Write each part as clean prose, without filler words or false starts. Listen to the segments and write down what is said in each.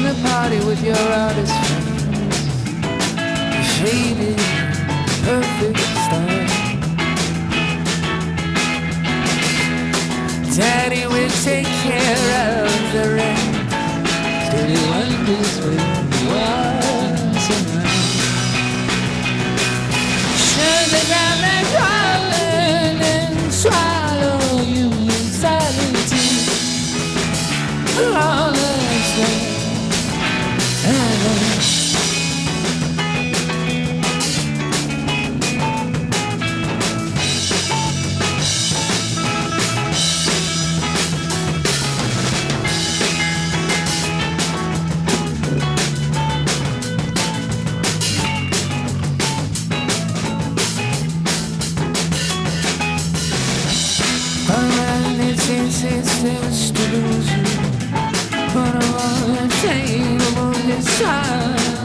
a party with your artist friends, faded, perfect style. Daddy will take care of the rent. Steady wonders when you are tonight. Shut the ground and crawling and swallow you in silence. Lawless land. It's to lose you, but I wanna take on this time.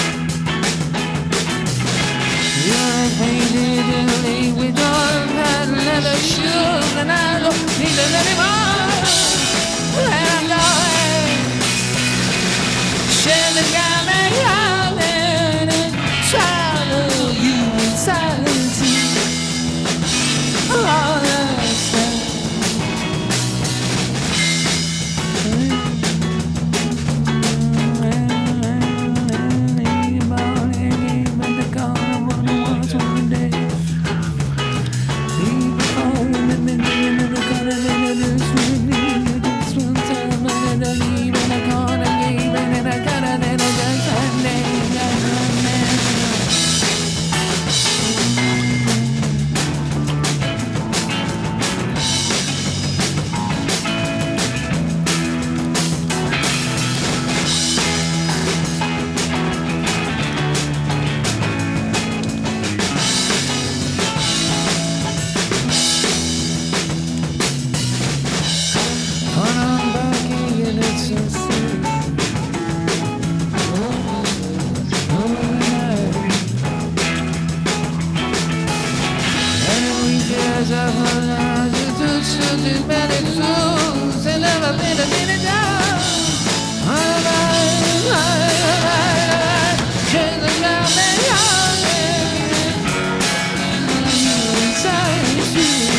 You're painted in league with all that leather shoes, and I don't need them anymore. Let them go ahead. Share the garment, darling, and swallow you in silence. All that's left.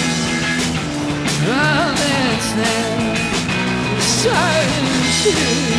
Silence.